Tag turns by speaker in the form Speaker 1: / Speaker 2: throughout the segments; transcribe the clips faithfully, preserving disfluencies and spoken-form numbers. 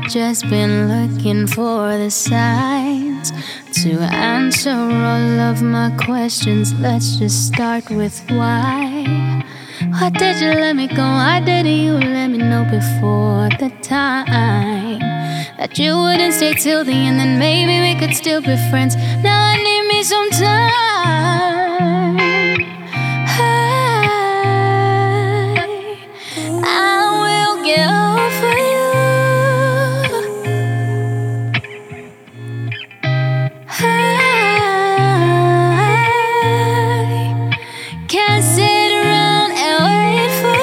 Speaker 1: just been looking for the signs to answer all of my questions. Let's just start with why. Why did you let me go? Why didn't you let me know before the time that you wouldn't stay till the end? Then maybe we could still be friends. Now I need me some time. I, I will get over you. I can't sit around and wait for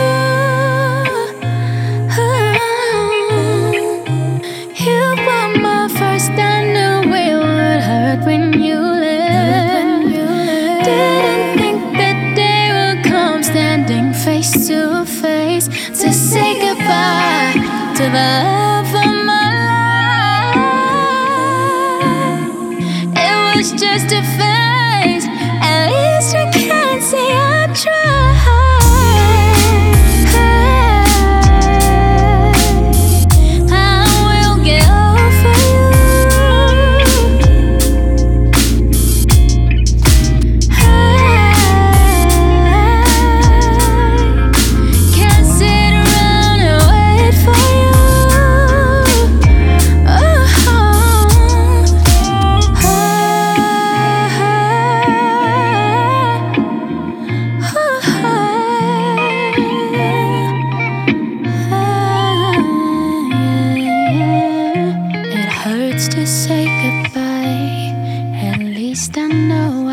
Speaker 1: you. You were my first, I knew it would hurt when you left. Didn't think that day would come, standing face to face to say goodbye to the love of my life. It was just a phase, at least I can't say I tried. I will get over you. I can't sit around and wait for you. Oh, it hurts to say goodbye. At least I know